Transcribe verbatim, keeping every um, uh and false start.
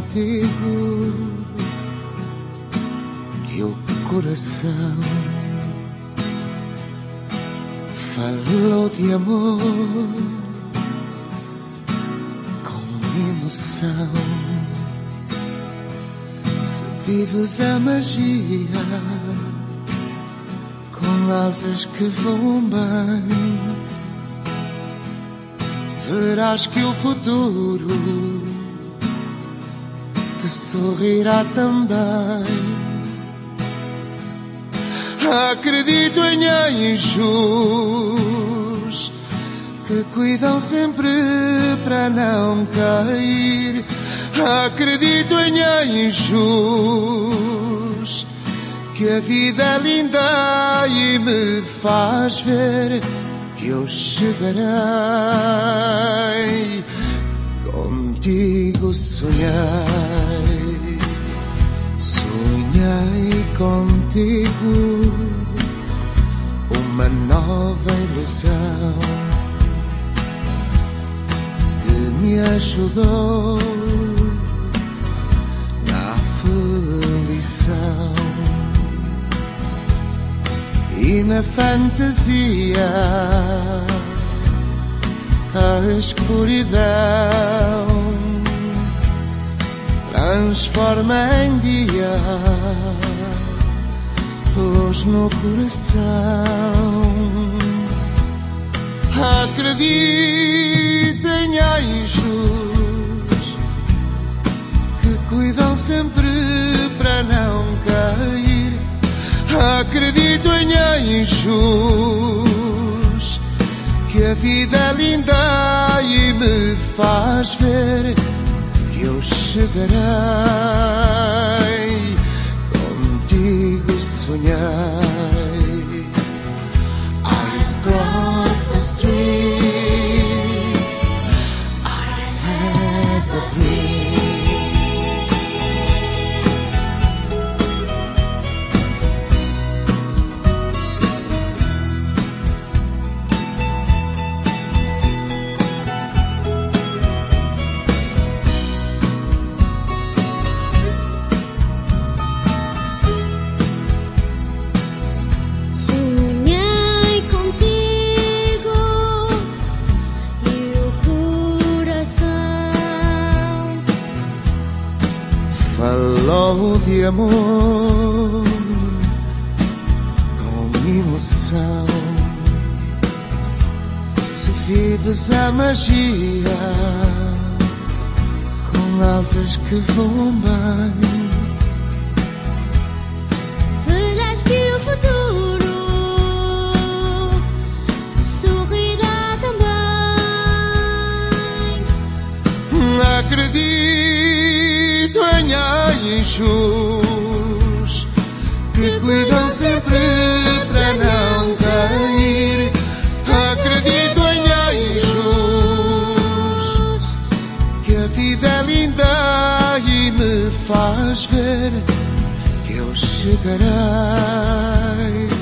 contigo e o coração falou de amor com emoção. Se vives a magia com asas que voam bem, verás que o futuro te sorrirá também. Acredito em anjos que cuidam sempre para não cair. Acredito em anjos que a vida é linda e me faz ver que eu chegarei. Contigo sonhei, sonhei contigo uma nova ilusão que me ajudou na aflição e na fantasia. A escuridão transforma em dia, luz no coração. Acredito em anjos que cuidam sempre para não cair. Acredito em anjos que a vida é linda e me faz ver que eu chegarei. Contigo sonhei. I cross the street, I have a dream. Falou de amor com emoção. Se vives a magia com asas que voam bem, verás que o futuro sorrirá também. Acredito em anjos que cuidam sempre para não cair. Acredito em anjos que a vida é linda e me faz ver que eu chegarei.